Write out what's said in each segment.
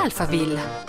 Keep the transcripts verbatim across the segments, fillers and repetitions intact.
Alphaville.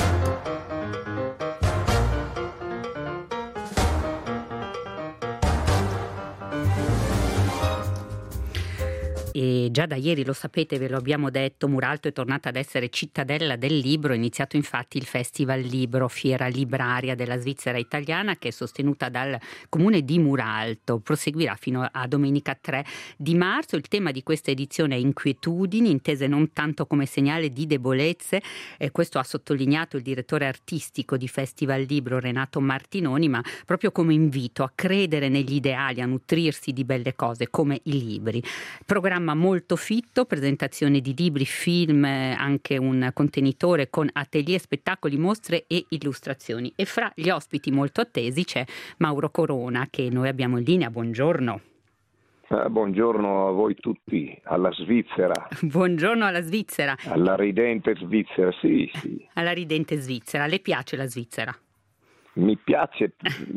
E già da ieri, lo sapete, ve lo abbiamo detto, Muralto è tornata ad essere cittadella del libro. È iniziato infatti il Festival Libro, fiera libraria della Svizzera italiana, che è sostenuta dal comune di Muralto. Proseguirà fino a domenica tre di marzo. Il tema di questa edizione è inquietudini, intese non tanto come segnale di debolezze, e questo ha sottolineato il direttore artistico di Festival Libro Renato Martinoni, ma proprio come invito a credere negli ideali, a nutrirsi di belle cose come i libri. Programma molto fitto, presentazione di libri, film, anche un contenitore con atelier, spettacoli, mostre e illustrazioni. E fra gli ospiti molto attesi c'è Mauro Corona, che noi abbiamo in linea. Buongiorno. Eh, buongiorno a voi tutti, alla Svizzera. Buongiorno alla Svizzera. Alla ridente Svizzera, sì, sì. Alla ridente Svizzera. Le piace la Svizzera? Mi piace...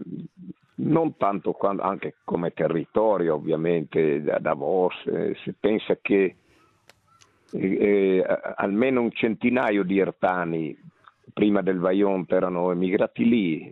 Non tanto quando, anche come territorio, ovviamente, da Davos, eh, si pensa che eh, eh, almeno un centinaio di ertani prima del Vajont erano emigrati lì,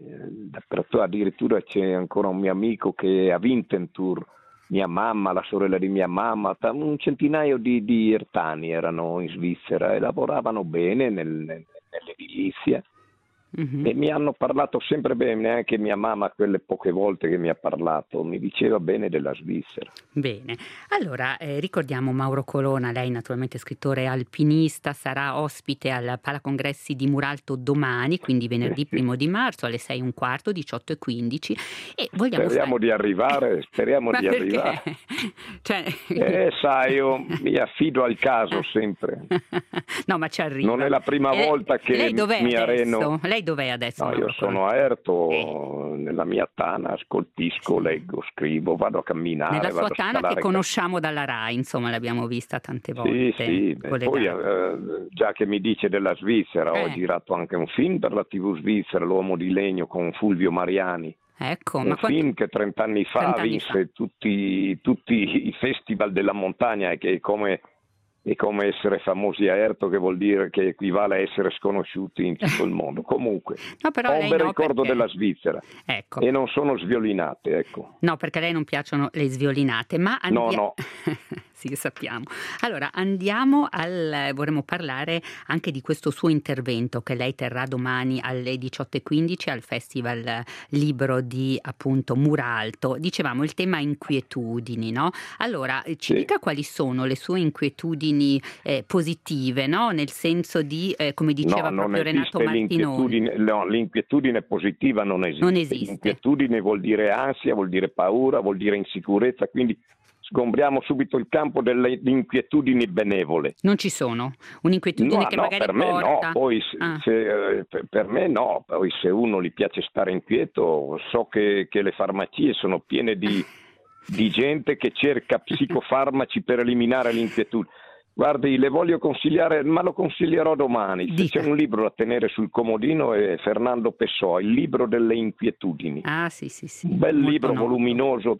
eh, addirittura c'è ancora un mio amico che a Winterthur, mia mamma, la sorella di mia mamma, un centinaio di, di ertani erano in Svizzera e lavoravano bene nel, nel, nell'edilizia. Mm-hmm. E mi hanno parlato sempre bene, anche mia mamma quelle poche volte che mi ha parlato mi diceva bene della Svizzera. Bene, allora eh, ricordiamo Mauro Corona, lei naturalmente scrittore alpinista, sarà ospite al Palacongressi di Muralto domani, quindi venerdì primo di marzo alle sei e un quarto, diciotto e quindici, e vogliamo speriamo fare... di arrivare, speriamo di perché? arrivare. Cioè... Eh, sai, io mi affido al caso sempre. No, ma ci arriva. Non è la prima e volta lei, che lei dov'è mi adesso? areno. Lei dov'è adesso? No, io sono a Erto, eh. nella mia tana, ascoltisco, leggo, scrivo, vado a camminare. Nella sua vado tana a che conosciamo dalla Rai, insomma, l'abbiamo vista tante volte. Sì, sì, beh, poi eh, già che mi dice della Svizzera, eh. ho girato anche un film per la tivù svizzera, L'uomo di legno, con Fulvio Mariani. Ecco, un ma film quanto... che trent'anni fa trent'anni vinse fa. Tutti, tutti i festival della montagna, e che è come... è come essere famosi a Erto, che vuol dire che equivale a essere sconosciuti in tutto il mondo. Comunque, no, però ho un bel no, ricordo perché... della Svizzera, ecco. E non sono sviolinate, ecco. No, perché a lei non piacciono le sviolinate, ma andiamo... No, no. Sì, sappiamo. Allora, andiamo al... vorremmo parlare anche di questo suo intervento che lei terrà domani alle diciotto e quindici al Festival Libro di, appunto, Muralto. Dicevamo il tema inquietudini, no? Allora, ci sì. dica quali sono le sue inquietudini eh, positive, no? Nel senso di, eh, come diceva no, proprio Renato Martinoni. L'inquietudine, no, l'inquietudine positiva non esiste. Non esiste. L'inquietudine vuol dire ansia, vuol dire paura, vuol dire insicurezza, quindi sgombriamo subito il campo delle inquietudini benevole. Non ci sono? Un'inquietudine no, che no, magari per me porta... no, poi se, ah. se, per me no, poi se uno gli piace stare inquieto, so che, che le farmacie sono piene di, di gente che cerca psicofarmaci per eliminare l'inquietudine. Guardi, le voglio consigliare, ma lo consiglierò domani. Se Dica. C'è un libro da tenere sul comodino, è Fernando Pessoa, Il libro delle inquietudini. Ah, sì, sì, sì. Un bel Molto libro, noto. voluminoso,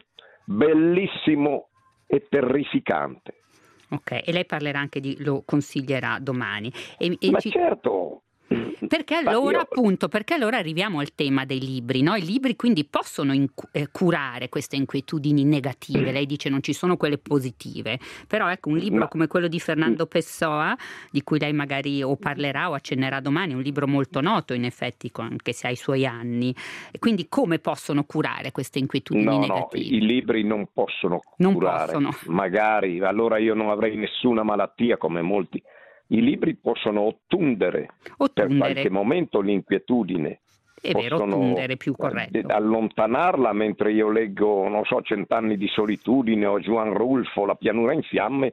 bellissimo e terrificante. Ok, e lei parlerà anche di, lo consiglierà domani. E, e Ma ci... certo. Perché allora, io... appunto, perché allora arriviamo al tema dei libri, no? I libri quindi possono incu- eh, curare queste inquietudini negative. Lei dice non ci sono quelle positive, però ecco un libro Ma... come quello di Fernando Pessoa, di cui lei magari o parlerà o accennerà domani, è un libro molto noto in effetti, anche se ha i suoi anni. E quindi come possono curare queste inquietudini no, negative? No, i libri non possono non curare. Possono. Magari, allora io non avrei nessuna malattia come molti. I libri possono ottundere, ottundere. per qualche momento l'inquietudine. È vero, ottundere, più corretto. Allontanarla, mentre io leggo, non so, Cent'anni di solitudine o Juan Rulfo, La pianura in fiamme,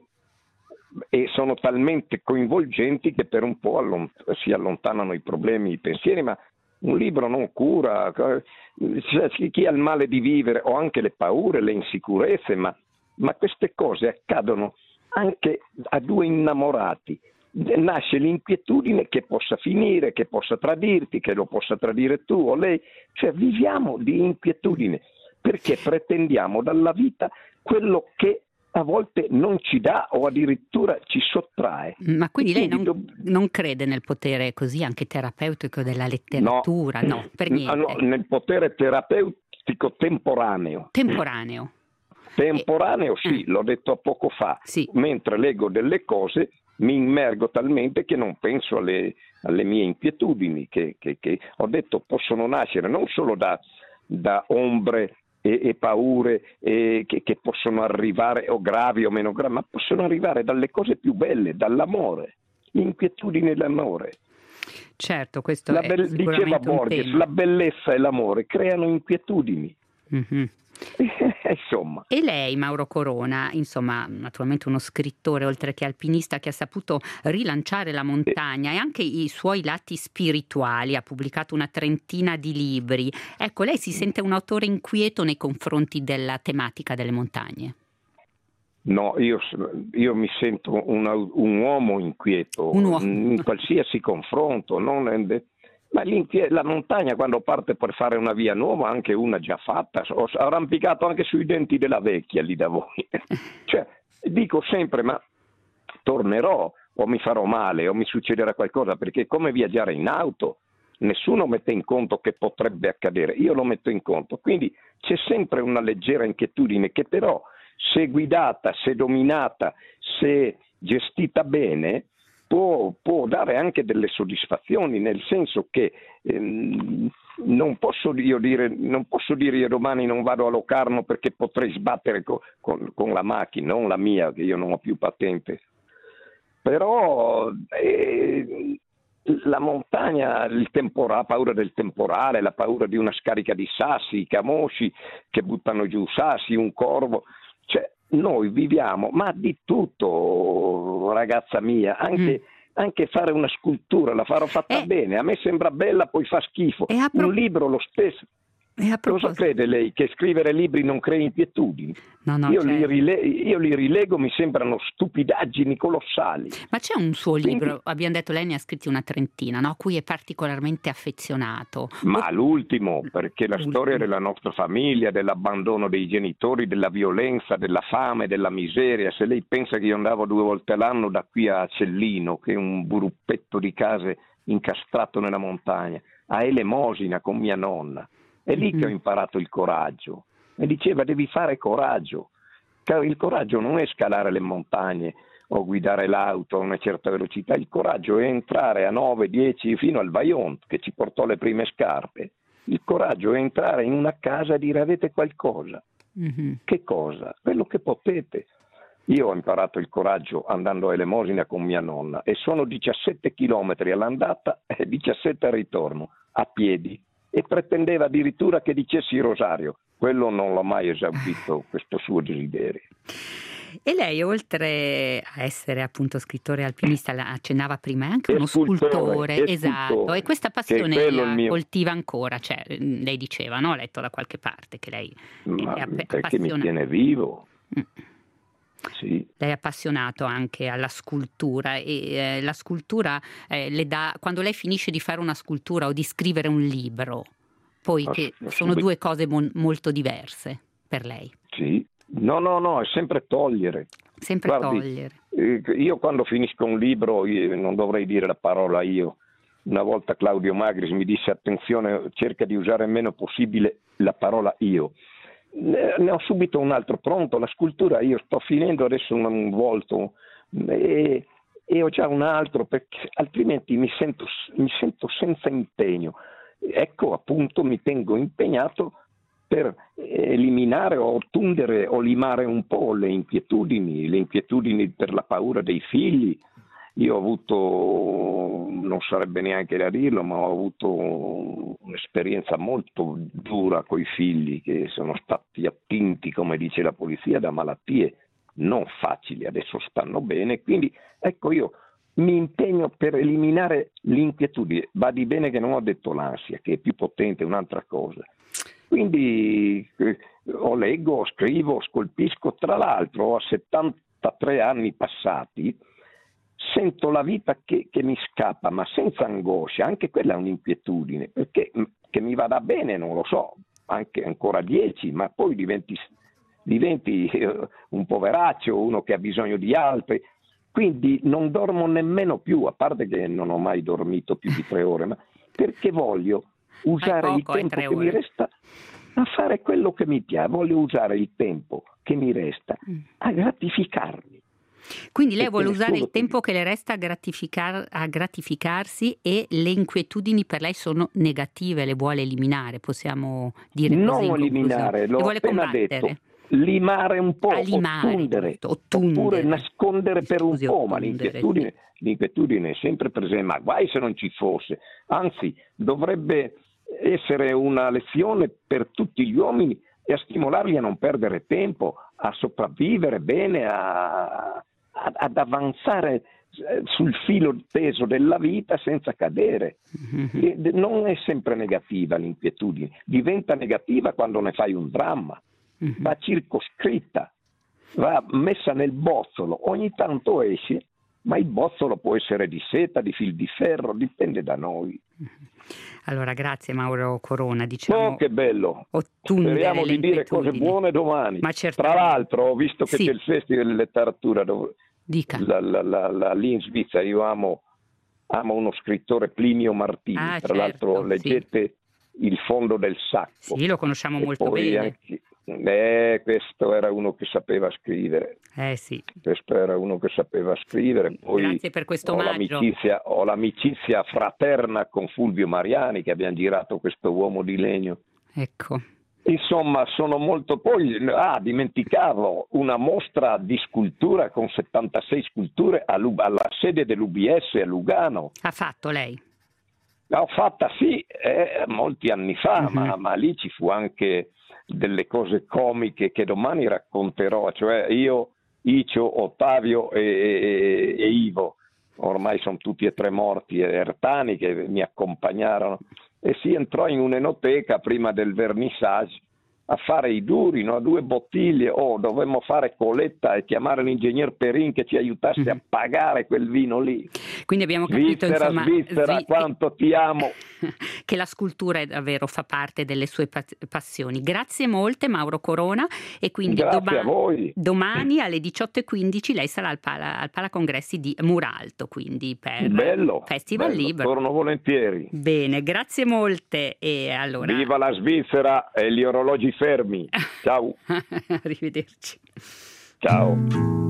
e sono talmente coinvolgenti che per un po' allont- si allontanano i problemi, i pensieri, ma un libro non cura. Chi ha il male di vivere, o anche le paure, le insicurezze, ma, ma queste cose accadono anche a due innamorati. Nasce l'inquietudine che possa finire, che possa tradirti, che lo possa tradire tu o lei, cioè viviamo di inquietudine perché pretendiamo dalla vita quello che a volte non ci dà o addirittura ci sottrae. Ma quindi lei non, Quindi do- non crede nel potere così anche terapeutico della letteratura? No, no, per niente. No, nel potere terapeutico temporaneo. Temporaneo. Temporaneo, e, sì, eh, l'ho detto poco fa. Sì. Mentre leggo delle cose mi immergo talmente che non penso alle, alle mie inquietudini, che, che, che ho detto possono nascere non solo da, da ombre e, e paure e che, che possono arrivare o gravi o meno gravi, ma possono arrivare dalle cose più belle, dall'amore, l'inquietudine e l'amore. Certo, questo La è be- sicuramente diceva un Borges, tema. la bellezza e l'amore creano inquietudini. Mm-hmm. Insomma. E lei, Mauro Corona, insomma, naturalmente uno scrittore oltre che alpinista che ha saputo rilanciare la montagna e anche i suoi lati spirituali, ha pubblicato una trentina di libri. Ecco, lei si sente un autore inquieto nei confronti della tematica delle montagne? No, io, io mi sento una, un uomo inquieto Un uomo. in qualsiasi confronto, non, ma la montagna quando parte per fare una via nuova, anche una già fatta, ho arrampicato anche sui denti della vecchia lì da voi. Cioè, dico sempre, ma tornerò o mi farò male o mi succederà qualcosa, perché è come viaggiare in auto, nessuno mette in conto che potrebbe accadere, io lo metto in conto, quindi c'è sempre una leggera inquietudine che però, se guidata, se dominata, se gestita bene, può, può dare anche delle soddisfazioni, nel senso che ehm, non posso io dire, non posso dire io domani non vado a Locarno perché potrei sbattere co, con, con la macchina, non la mia, che io non ho più patente. Però eh, la montagna, il temporale, la paura del temporale, la paura di una scarica di sassi, i camosci che buttano giù sassi, un corvo. Cioè, noi viviamo, ma di tutto, ragazza mia, anche, mm. anche fare una scultura, la farò fatta eh. bene, a me sembra bella, poi fa schifo. Pro- un libro lo stesso. Cosa crede lei? Che scrivere libri non crea inquietudini? No, no, io, certo. li rile- io li rilego, mi sembrano stupidaggini colossali. Ma c'è un suo Quindi, libro, abbiamo detto lei ne ha scritti una trentina, no? A cui è particolarmente affezionato. Ma o... l'ultimo, perché la l'ultimo. storia della nostra famiglia, dell'abbandono dei genitori, della violenza, della fame, della miseria. Se lei pensa che io andavo due volte all'anno da qui a Cellino, che è un buruppetto di case incastrato nella montagna, a Elemosina con mia nonna. È lì che ho imparato il coraggio. Mi diceva devi fare coraggio. Il coraggio non è scalare le montagne o guidare l'auto a una certa velocità. Il coraggio è entrare a nove dieci fino al Vaillant che ci portò le prime scarpe. Il coraggio è entrare in una casa e dire avete qualcosa. Mm-hmm. Che cosa? Quello che potete. Io ho imparato il coraggio andando a Elemosina con mia nonna e sono diciassette chilometri all'andata e diciassette al ritorno, a piedi. E pretendeva addirittura che dicessi il rosario. Quello non l'ho mai esaudito, questo suo desiderio. E lei, oltre a essere appunto scrittore alpinista, la accennava prima, è anche e uno scultore, scultore, e esatto, scultore, e questa passione la mio... coltiva ancora, cioè lei diceva, no? Ho letto da qualche parte che lei Ma è app- perché appassiona... mi tiene vivo. Mm. Sì. Lei è appassionato anche alla scultura e eh, la scultura eh, le dà, quando lei finisce di fare una scultura o di scrivere un libro, poi no, che no, sono subito. due cose mon- molto diverse per lei. Sì, no, no, no, è sempre togliere. Sempre Guardi, togliere. Eh, io quando finisco un libro, io non dovrei dire la parola io. Una volta Claudio Magris mi disse attenzione, cerca di usare il meno possibile la parola io. Ne ho subito un altro pronto, la scultura io sto finendo adesso un, un volto e, e ho già un altro perché altrimenti mi sento, mi sento senza impegno. Ecco appunto mi tengo impegnato per eliminare o tundere o limare un po' le inquietudini, le inquietudini per la paura dei figli. Io ho avuto, non sarebbe neanche da dirlo, ma ho avuto un'esperienza molto dura coi figli che sono stati attinti, come dice la polizia, da malattie non facili, adesso stanno bene, quindi ecco io mi impegno per eliminare l'inquietudine. Badi bene che non ho detto l'ansia, che è più potente, un'altra cosa. Quindi eh, o leggo, scrivo, scolpisco, tra l'altro a settantatré anni passati sento la vita che, che mi scappa, ma senza angoscia, anche quella è un'inquietudine, perché che mi vada bene non lo so, anche ancora dieci, ma poi diventi, diventi un poveraccio, uno che ha bisogno di altri. Quindi non dormo nemmeno più, a parte che non ho mai dormito più di tre ore, ma perché voglio usare poco, il tempo che ore. mi resta a fare quello che mi piace, voglio usare il tempo che mi resta a gratificarmi. Quindi lei vuole usare il tempo che le resta a, gratificar, a gratificarsi, e le inquietudini per lei sono negative, le vuole eliminare, possiamo dire così? Non eliminare, l'ho vuole appena combattere. detto, limare un po', limare, ottundere, tutto, ottundere, oppure nascondere per Scusi, un po', ottundere, ma l'inquietudine, sì. l'inquietudine è sempre presente, ma guai se non ci fosse, anzi dovrebbe essere una lezione per tutti gli uomini e a stimolarli a non perdere tempo, a sopravvivere bene, a, a, ad avanzare sul filo teso della vita senza cadere. Mm-hmm. Non è sempre negativa l'inquietudine, diventa negativa quando ne fai un dramma, mm-hmm. va circoscritta, va messa nel bozzolo, ogni tanto esce, ma il bozzolo può essere di seta, di fil di ferro, dipende da noi. Allora, grazie Mauro Corona. Diciamo, oh, che bello! Speriamo di dire cose buone domani. Ma Tra l'altro, ho visto che sì. c'è il Festival di Letteratura dove, la, la, la, la, lì in Svizzera. Io amo, amo uno scrittore, Plinio Martini. Ah, Tra certo, l'altro, leggete sì. Il fondo del sacco. Sì, lo conosciamo e molto poi bene. Anche, eh, questo era uno che sapeva scrivere. Eh sì. Questo era uno che sapeva scrivere. Poi grazie per questo ho omaggio. l'amicizia, ho l'amicizia fraterna con Fulvio Mariani, che abbiamo girato questo Uomo di legno. Ecco. Insomma, sono molto. Poi, ah, dimenticavo una mostra di scultura con settantasei sculture alla sede dell'U B S a Lugano. Ha fatto lei? L'ho fatta sì, eh, molti anni fa, uh-huh. ma, ma lì ci fu anche delle cose comiche che domani racconterò, cioè io, Icio, Ottavio e, e, e Ivo, ormai sono tutti e tre morti, Ertani, che mi accompagnarono, e si entrò in un'enoteca prima del vernissage a fare i duri, no? Due bottiglie, oh, dovemmo fare coletta e chiamare l'ingegner Perin che ci aiutasse mm-hmm. a pagare quel vino lì. Quindi abbiamo capito, Svizzera, insomma, Svizzera, Svi- quanto ti amo. Che la scultura è davvero fa parte delle sue passioni. Grazie molte Mauro Corona, e quindi Grazie doma- a voi. domani alle diciotto e quindici lei sarà al Pala, al Pala Congressi di Muralto, quindi per bello, Festival bello, Libro. Torno volentieri. Bene, grazie molte, e allora viva la Svizzera e gli orologi fermi. Ciao. Arrivederci. Ciao.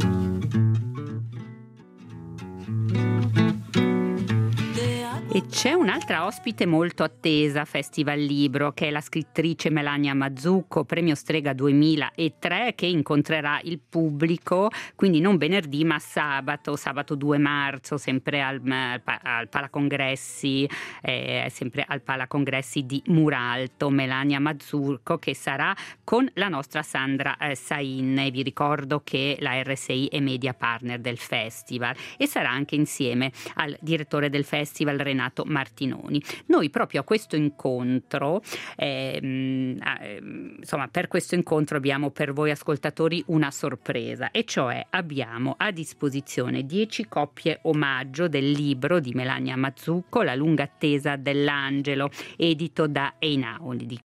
E c'è un'altra ospite molto attesa a Festival Libro, che è la scrittrice Melania Mazzucco, premio Strega duemilatré, che incontrerà il pubblico, quindi non venerdì ma sabato, sabato due marzo, sempre al, al Palacongressi, eh, sempre al Palacongressi di Muralto. Melania Mazzucco, che sarà con la nostra Sandra eh, Sain, e vi ricordo che la R S I è media partner del festival, e sarà anche insieme al direttore del festival Renato Martinoni. Noi proprio a questo incontro, ehm, eh, insomma per questo incontro abbiamo per voi ascoltatori una sorpresa, e cioè abbiamo a disposizione dieci coppie omaggio del libro di Melania Mazzucco, La lunga attesa dell'angelo, edito da Einaudi,